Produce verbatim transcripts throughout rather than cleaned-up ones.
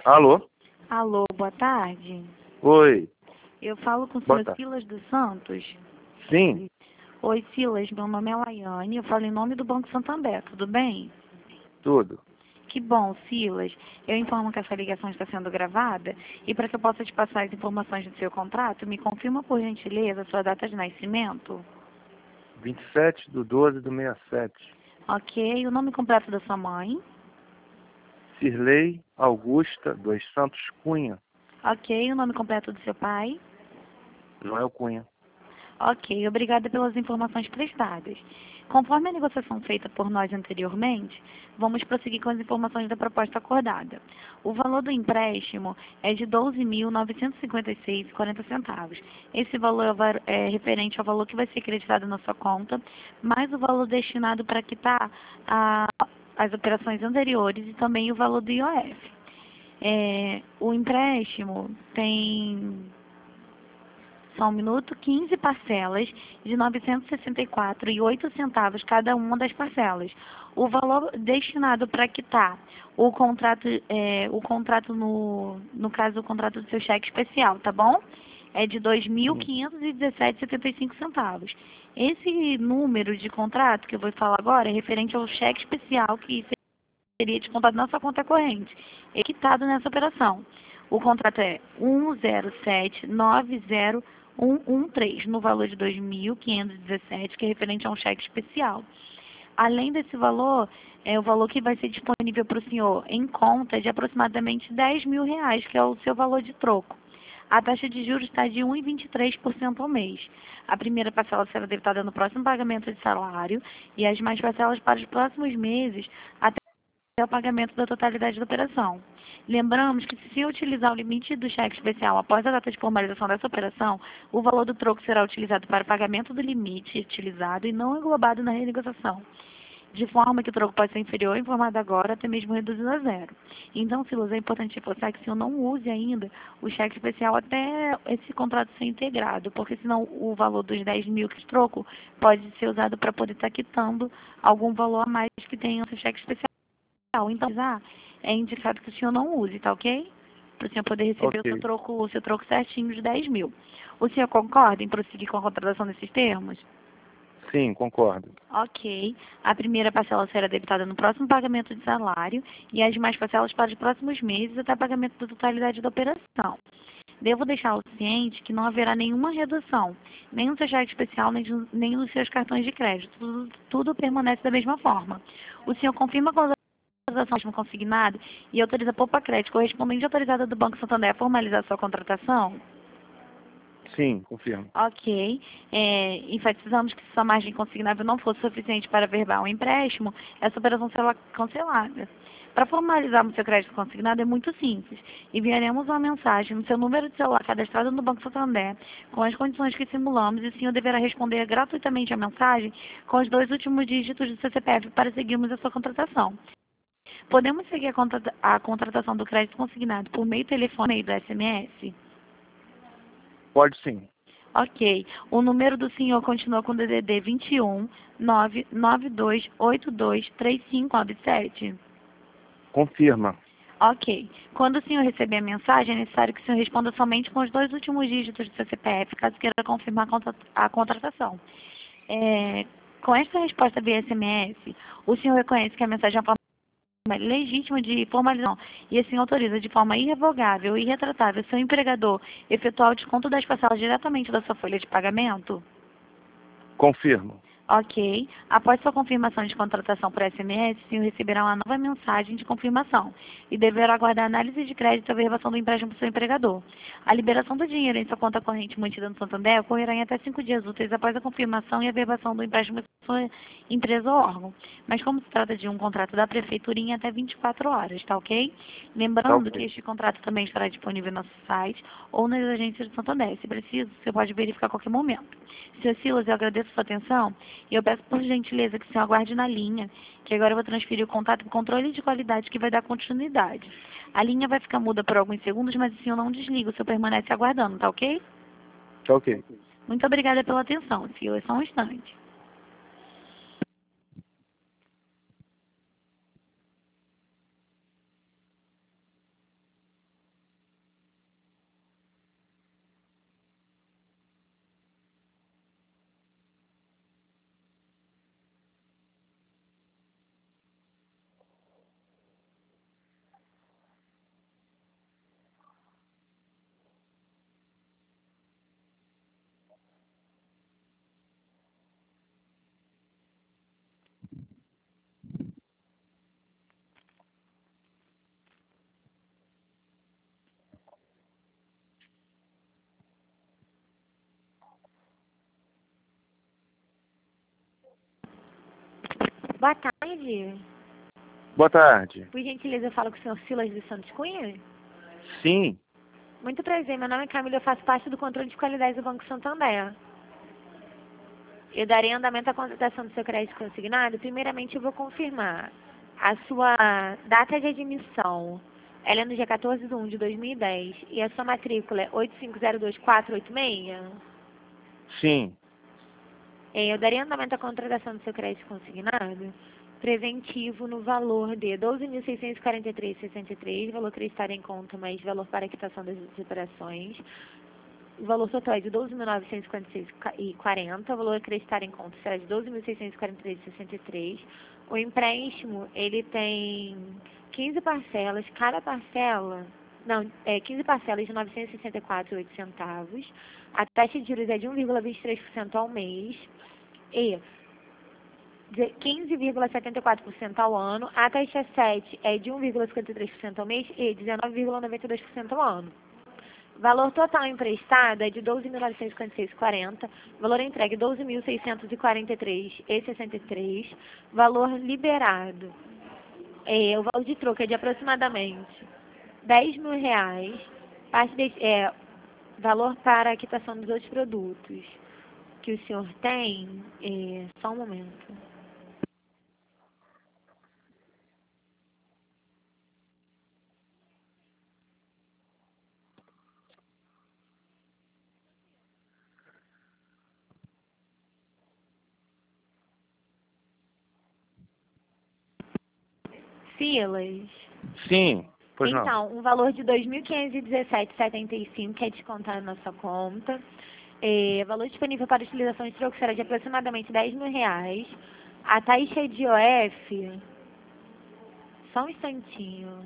Alô? Alô, boa tarde. Oi. Eu falo com o Boa senhor tarde. Silas dos Santos. Sim, Oi, Silas, meu nome é Laiane, eu falo em nome do Banco Santander, tudo bem? tudo. Que bom, Silas. Eu informo que essa ligação está sendo gravada e para que eu possa te passar as informações do seu contrato, me confirma por gentileza a sua data de nascimento. vinte e sete do doze do sessenta e sete. Ok, o nome completo da sua mãe. Cirlei Augusta dos Santos Cunha. Ok, o nome completo do seu pai. Noel Cunha. Ok, obrigada pelas informações prestadas. Conforme a negociação feita por nós anteriormente, vamos prosseguir com as informações da proposta acordada. O valor do empréstimo é de doze mil novecentos e cinquenta e seis reais e quarenta centavos. Esse valor é va- é referente ao valor que vai ser acreditado na sua conta, mais o valor destinado para quitar a- as operações anteriores e também o valor do I O F. É, o empréstimo tem só um minuto, quinze parcelas de novecentos e sessenta e quatro reais e oito centavos cada uma das parcelas. O valor destinado para quitar o contrato, é, o contrato no, no caso, o contrato do seu cheque especial, tá bom? É de dois mil Sim. quinhentos e dezessete reais e setenta e cinco centavos. Esse número de contrato que eu vou falar agora é referente ao cheque especial que seria descontado na sua conta corrente, e quitado nessa operação. O contrato é um zero sete nove zero um um três, no valor de dois mil quinhentos e dezessete, que é referente a um cheque especial. Além desse valor, é o valor que vai ser disponível para o senhor em conta de aproximadamente dez mil reais, que é o seu valor de troco. A taxa de juros está de um vírgula vinte e três por cento ao mês. A primeira parcela será debitada no próximo pagamento de salário e as mais parcelas para os próximos meses até o pagamento da totalidade da operação. Lembramos que, se utilizar o limite do cheque especial após a data de formalização dessa operação, o valor do troco será utilizado para o pagamento do limite utilizado e não englobado na renegociação, de forma que o troco pode ser inferior, informado agora, até mesmo reduzido a zero. Então, Silas, é importante reforçar que o senhor não use ainda o cheque especial até esse contrato ser integrado, porque senão o valor dos dez mil que troco pode ser usado para poder estar quitando algum valor a mais que tenha no seu cheque especial. Então, ah, é indicado que o senhor não use, tá ok? Para o senhor poder receber o seu Ok. troco, o seu troco certinho de dez mil. O senhor concorda em prosseguir com a contratação desses termos? Sim, concordo. Ok. A primeira parcela será debitada no próximo pagamento de salário e as demais parcelas para os próximos meses até o pagamento da totalidade da operação. Devo deixá-lo ciente que não haverá nenhuma redução, nem no seu cheque especial, nem, de- nem nos seus cartões de crédito. Tudo, tudo permanece da mesma forma. O senhor confirma com a contratação consignada e autoriza a Poupa Crédito correspondente autorizada do Banco Santander a formalizar sua contratação? Sim, confirmo. Ok. É, enfatizamos que se sua margem consignável não fosse suficiente para averbar um empréstimo, essa operação será cancelada. Para formalizarmos seu crédito consignado é muito simples. Enviaremos uma mensagem no seu número de celular cadastrado no Banco Santander, com as condições que simulamos, e o senhor deverá responder gratuitamente a mensagem com os dois últimos dígitos do seu C P F para seguirmos a sua contratação. Podemos seguir a, contra- a contratação do crédito consignado por meio telefone e do S M S? Pode sim. Ok. O número do senhor continua com D D D vinte e um, nove nove dois oito dois três cinco nove sete? Confirma. Ok. Quando o senhor receber a mensagem, é necessário que o senhor responda somente com os dois últimos dígitos do seu C P F, caso queira confirmar a contra- a contratação. É, com esta resposta via S M S, o senhor reconhece que a mensagem é uma forma legítima de formalização e assim autoriza de forma irrevogável e irretratável seu empregador efetuar o desconto das parcelas diretamente da sua folha de pagamento? Confirmo. Ok. Após sua confirmação de contratação por S M S, o senhor receberá uma nova mensagem de confirmação e deverá aguardar a análise de crédito e a averbação do empréstimo do seu empregador. A liberação do dinheiro em sua conta corrente mantida no Santander ocorrerá em até cinco dias úteis após a confirmação e averbação do empréstimo da sua empresa ou órgão. Mas como se trata de um contrato da prefeitura, em até vinte e quatro horas, tá ok? Tá Lembrando que ok. este contrato também estará disponível no nosso site ou nas agências do Santander. Se preciso, você pode verificar a qualquer momento. Senhor Silas, eu agradeço a sua atenção e eu peço por gentileza que o senhor aguarde na linha, que agora eu vou transferir o contato para o controle de qualidade que vai dar continuidade. A linha vai ficar muda por alguns segundos, mas o senhor não desliga, o senhor permanece aguardando, tá ok? Tá ok. Muito obrigada pela atenção, Silas. Só um instante. Boa tarde. Boa tarde. Por gentileza, eu falo com o senhor Silas dos Santos Cunha? Sim. Muito prazer, meu nome é Camila, eu faço parte do controle de qualidade do Banco Santander. Eu darei andamento à contratação do seu crédito consignado. Primeiramente, eu vou confirmar a sua data de admissão. Ela é no dia quatorze de um de dois mil e dez e a sua matrícula é oito cinco zero dois quatro oito seis? Sim. Eu darei andamento à contratação do seu crédito consignado preventivo no valor de doze mil seiscentos e quarenta e três reais e sessenta e três centavos, valor acreditado em conta, mais valor para a quitação das operações. O valor total é de doze mil novecentos e cinquenta e seis reais e quarenta centavos, o valor acreditado em conta será de doze mil seiscentos e quarenta e três reais e sessenta e três centavos. O empréstimo, ele tem quinze parcelas, cada parcela, não, é quinze parcelas de novecentos e sessenta e quatro reais e oito centavos. A taxa de juros é de um vírgula vinte e três por cento ao mês e quinze vírgula setenta e quatro por cento ao ano. A taxa sete é de um vírgula cinquenta e três por cento ao mês e dezenove vírgula noventa e dois por cento ao ano. Valor total emprestado é de doze mil novecentos e cinquenta e seis reais e quarenta centavos. Valor entregue doze mil seiscentos e quarenta e três reais e sessenta e três centavos. Valor liberado, é, o valor de troca é de aproximadamente dez mil reais. Parte de, é, valor para a quitação dos outros produtos que o senhor tem, é, só um momento. Silas? Sim. Pois não. Então, um valor de dois mil quinhentos e dezessete reais e setenta e cinco centavos que é descontado na sua conta. É, valor disponível para utilização de troco será de aproximadamente dez mil reais. A taxa de O F, só um instantinho.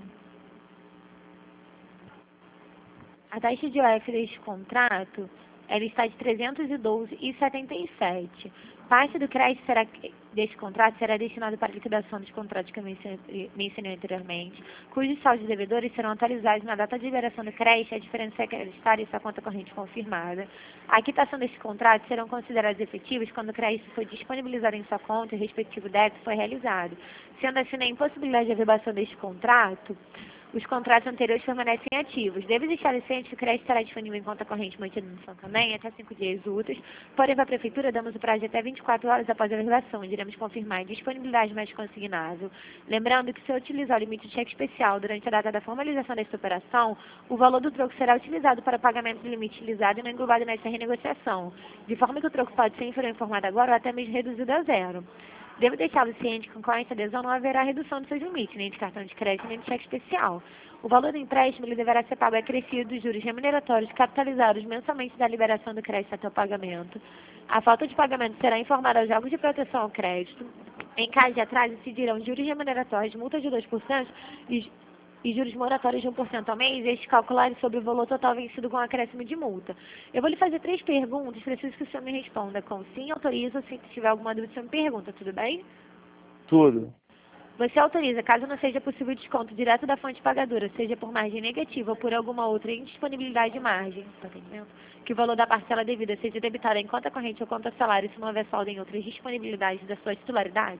A taxa de O F deste contrato, ela está de trezentos e doze reais e setenta e sete centavos. Parte do crédito será, deste contrato será destinado para a liquidação dos contratos que eu mencionei, mencionei anteriormente, cujos saldos devedores serão atualizados na data de liberação do crédito, a diferença é creditária e sua conta corrente confirmada. A quitação destes contratos serão considerados efetivos quando o crédito for disponibilizado em sua conta e o respectivo débito foi realizado. Sendo assim, na impossibilidade de averbação deste contrato, os contratos anteriores permanecem ativos. Deve deixar ciente que o crédito estará disponível em conta corrente mantida no Santander em até cinco dias úteis. Porém, para a Prefeitura, damos o prazo de até vinte e quatro horas após a averbação, onde iremos confirmar a disponibilidade mais consignável. Lembrando que, se utilizar o limite de cheque especial durante a data da formalização desta operação, o valor do troco será utilizado para pagamento do limite utilizado e não englobado nesta renegociação, de forma que o troco pode ser inferior informado agora ou até mesmo reduzido a zero. Devo deixá-lo ciente que com esta adesão não haverá redução dos seus limites, nem de cartão de crédito, nem de cheque especial. O valor do empréstimo ele deverá ser pago acrescido dos juros remuneratórios capitalizados mensalmente da liberação do crédito até o pagamento. A falta de pagamento será informada aos órgãos de proteção ao crédito. Em caso de atraso, incidirão juros remuneratórios, multas de dois por cento e e juros moratórios de um por cento ao mês, estes calculados sobre o valor total vencido com acréscimo de multa. Eu vou lhe fazer três perguntas, preciso que o senhor me responda com sim, autoriza, se tiver alguma dúvida, o senhor me pergunta, tudo bem? Tudo. Você autoriza, caso não seja possível desconto direto da fonte pagadora, seja por margem negativa ou por alguma outra indisponibilidade de margem, tá entendendo? Que o valor da parcela devida seja debitado em conta corrente ou conta salário se não houver saldo em outras disponibilidades da sua titularidade?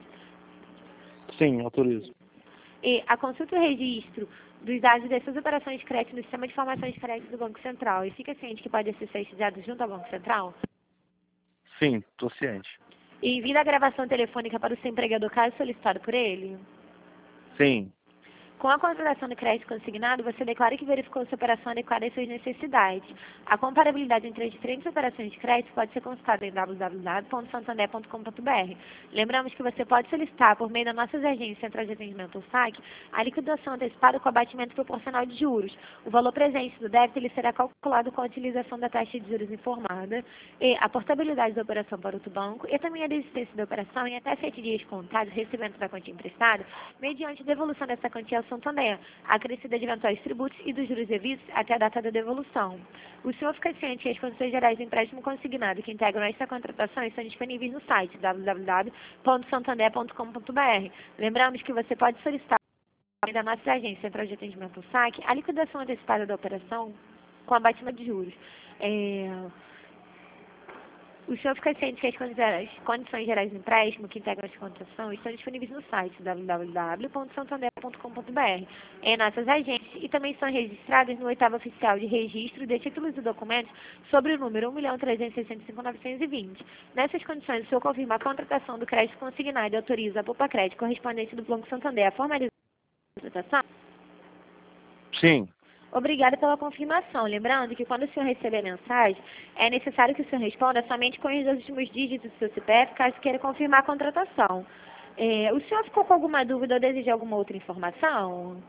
Sim, autorizo. E a consulta e o registro dos dados das suas operações de crédito no sistema de informações de crédito do Banco Central. E fica ciente que pode ser estudiado junto ao Banco Central? Sim, estou ciente. E envia a gravação telefônica para o seu empregador caso solicitado por ele? Sim. Com a contratação do crédito consignado, você declara que verificou sua operação adequada às suas necessidades. A comparabilidade entre as diferentes operações de crédito pode ser consultada em w w w ponto santander ponto com ponto b r. Lembramos que você pode solicitar, por meio das nossas agências centrais de atendimento ou S A C, a liquidação antecipada com abatimento proporcional de juros. O valor presente do débito ele será calculado com a utilização da taxa de juros informada e a portabilidade da operação para outro banco e também a desistência da operação em até sete dias contados, recebimento da quantia emprestada, mediante devolução dessa quantia ao Santander, acrescida de eventuais tributos e dos juros devidos até a data da devolução. O senhor fica ciente que as condições gerais do empréstimo consignado que integram esta contratação estão disponíveis no site w w w ponto santander ponto com ponto b r. Lembramos que você pode solicitar da nossa agência central de atendimento S A C a liquidação antecipada da operação com abatimento de juros. É... O senhor fica ciente que as condições condições gerais do empréstimo que integram essa contratação estão disponíveis no site w w w ponto santander ponto com ponto b r, em nossas agências, e também são registradas no oitavo oficial de registro de títulos e documentos sobre o número um milhão trezentos e sessenta e cinco mil novecentos e vinte. Nessas condições, o senhor confirma a contratação do crédito consignado e autoriza a Poupa Crédito correspondente do Banco Santander a formalizar a contratação? Sim. Obrigada pela confirmação. Lembrando que quando o senhor receber a mensagem, é necessário que o senhor responda somente com os dois últimos dígitos do seu C P F, caso queira confirmar a contratação. É, o senhor ficou com alguma dúvida ou deseja alguma outra informação?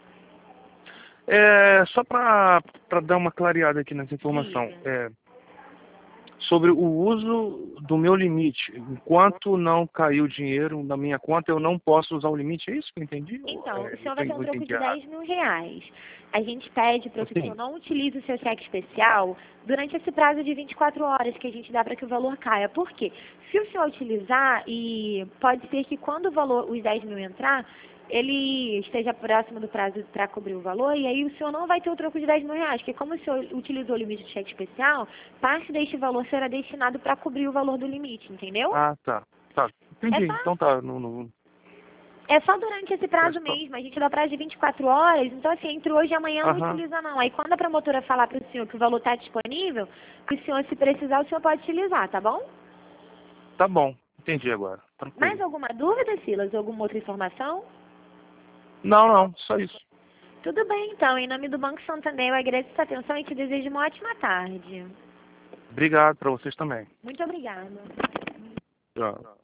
É, só para dar uma clareada aqui nessa informação. Diga. É, sobre o uso do meu limite. Enquanto não caiu o dinheiro na minha conta, eu não posso usar o limite, é isso que eu entendi? Então, é, o senhor vai ter um troco de errado. dez mil reais. A gente pede para que o Sim. senhor não utilize o seu cheque especial durante esse prazo de vinte e quatro horas que a gente dá para que o valor caia. Por quê? Se o senhor utilizar, e pode ser que quando o valor, os dez mil entrar, ele esteja próximo do prazo para cobrir o valor, e aí o senhor não vai ter o troco de dez mil reais, porque como o senhor utilizou o limite de cheque especial, parte deste valor será destinado para cobrir o valor do limite, entendeu? Ah, tá. Tá. Entendi. É só- Então tá. No, no... É só durante esse prazo Mas tá. mesmo, a gente dá prazo de vinte e quatro horas, então assim, entre hoje e amanhã não Aham. utiliza não. Aí quando a promotora falar para o senhor que o valor está disponível, que o senhor, se precisar, o senhor pode utilizar, tá bom? Tá bom. Entendi agora. Tranquilo. Mais alguma dúvida, Silas? Ou alguma outra informação? Não, não. Só isso. Tudo bem, então. Em nome do Banco Santander, eu agradeço a sua atenção e te desejo uma ótima tarde. Obrigado para vocês também. Muito obrigada. Tchau.